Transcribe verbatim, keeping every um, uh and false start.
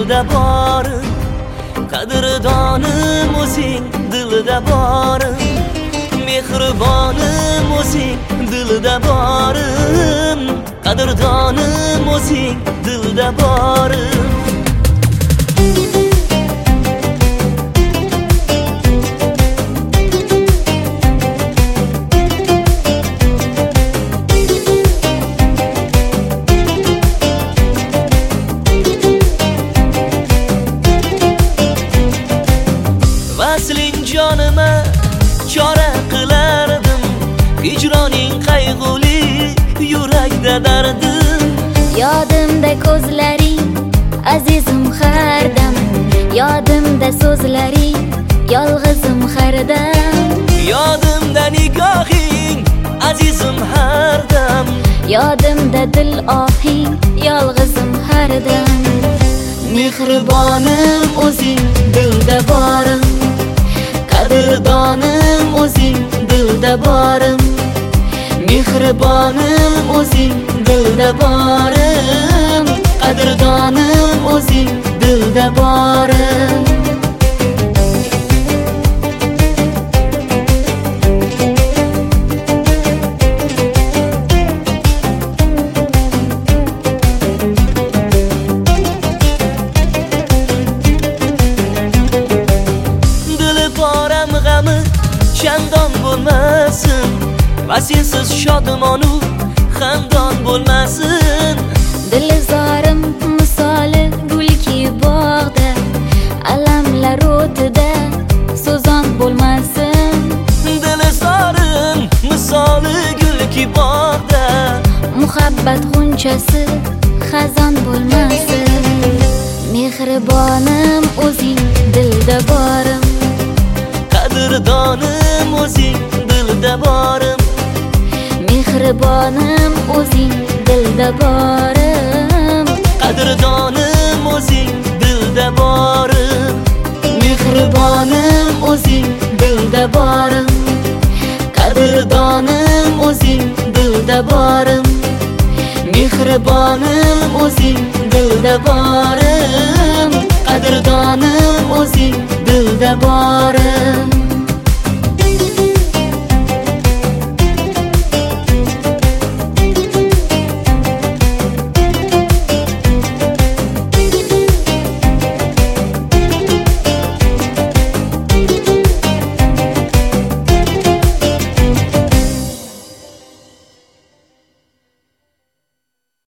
dilda borim, qadrdonim o'zing dilda borim, mehribonim o'zing dilda borim, qadrdonim o'zing dilda borim. Vasling jonima chora qilardim, hijroning qayg'uli yurakda dardim. Yodimda ko'zlaring azizim har dam, yodimda so'zlaring yolg'izim har dam. Yodimda nikohing azizim har dam, yodimda dil ohing yolg'izim har dam. Mehribonim o'zing dilda borim, qadrdonim o'zing dilda borim, mehribonim o'zing dilda borim, qadrdonim o'zing dilda borim. Chandon bo'lmasin, va sensiz shodmonu xandon bo'lmasin. Dilzorim misoli gulki bog'da, alamlar o'tida so'zon bo'lmasin. Dilzorim misoli gulki bog'da, muhabbat g'unchasi xazon bo'lmasin. Mehribonim o'zing dilda borim, qadrdonim o'zing dilda borim, mehribonim o'zing dilda borim, qadrdonim o'zing dilda borim, mehribonim o'zing dilda borim, qadrdonim o'zing dilda borim, mehribonim o'zing dilda borim, qadrdonim o'zing dilda borim.